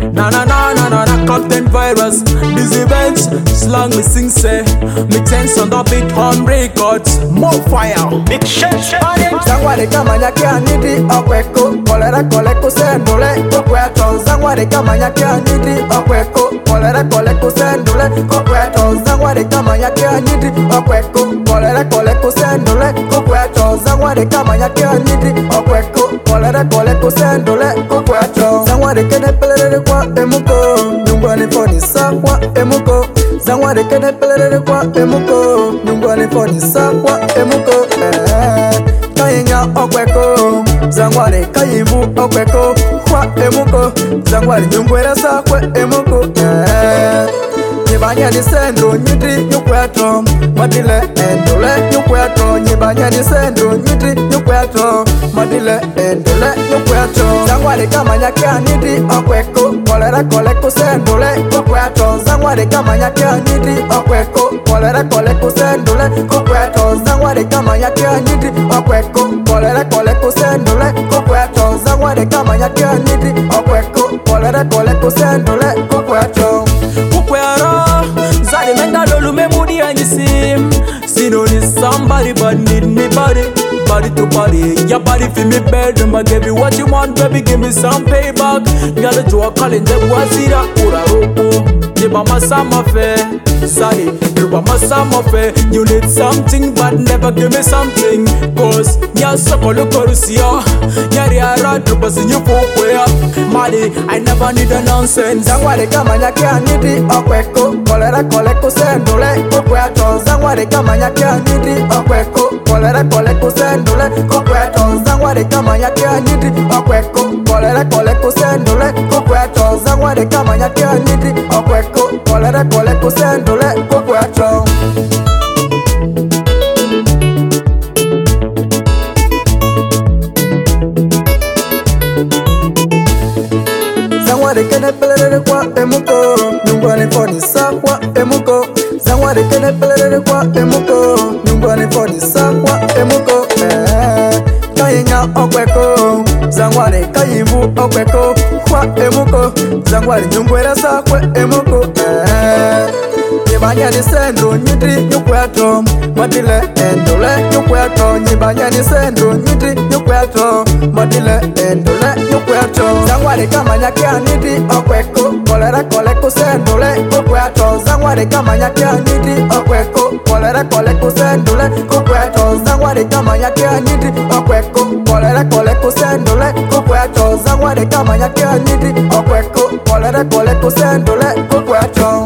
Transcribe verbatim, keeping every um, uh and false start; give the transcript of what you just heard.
Na na na na na na Captain Virus. These events, slang me sing say. Me tense on the beat on records. More fire. Big shit shit. Zangwari kama nyake anidi okweko. Kolera koleko sendule kokweto. Zangwari kama nyake anidi okweko. Kolera koleko sendule kokweto. Zangwari kama nyake anidi okweko. Kolera koleko sendule kokweto. Zangwari kama nyake anidi okweko. Kolera koleko sendule kokweto. Zangwari kene pelere kwa emuko. Nyungwani foni sakwa emuko. Zangwari kene pelere kwa emuko. Nyungwani foni sakwa emuko. Eh. Kainya okweko, Zangwari kayimbu okweko, kwa emuko, Zangwari nyungwera sakwe emuko. Eh. Nyibanya ni sendo nyidri nyukweto, madile endole nyukweto. Nyibanya ni sendo nyidri nyukweto, madile endole nyukweto. Zangwari kama nyake anidi okweko, kolera koleko sendole kokweto. Zangwari kama nyake anidi okweko, kolera koleko sendole kokweto. Zangwari kama nyake anidi okweko, kolera koleko sendole kokweto. Zangwari kama nyake anidi okweko, kolera koleko sendole kokweto. Kukwera, zade menga lolu me mudi anyisim. Sino need somebody but need me body. Body to body, your body feel me bedroom. I give you what you want, baby, give me some payback. Nyale jua kalende wazira ura ropo. Niba masama fe, sorry, niba masama fe. You need something but never give me something. Cause nya soko lukorusia, nyari ara drupa sinyu pokwea. Mali, I never need a nonsense. Zangwari kama nyake anidi okweko, kolera koleko sendule kokweto. Zangwari kama nyake anidi okweko, kolera koleko sendule kokweto. Zangwari kama nyake anidi okweko, kolera koleko sendule kokweto. Zangwari kama nyake anidi okweko, kolera koleko sendule kokweto. Zangwari kene pelere kwa emuko, nyungwani foni sakwa emuko. Zangwari kene pelere kwa emuko, nyungwani foni sakwa emuko. Eh, kainya okweko, Zangwari kayimbu okweko, kwa emuko. Zangwari nyungwera sakwe emuko. Eh, nyibanya ni sendo nyidri nyukweto, madile endole nyukweto. Nyibanya ni sendo nyidri nyukweto, madile endole nyukweto. Zangwari kama nyake anidi okweko, kolera koleko sendule kokweto. Zangwari kama nyake anidi okweko, kolera koleko sendule kokweto. Zangwari kama nyake anidi okweko, kolera koleko sendule kokweto. Zangwari kama nyake anidi okweko, kolera koleko sendule kokweto.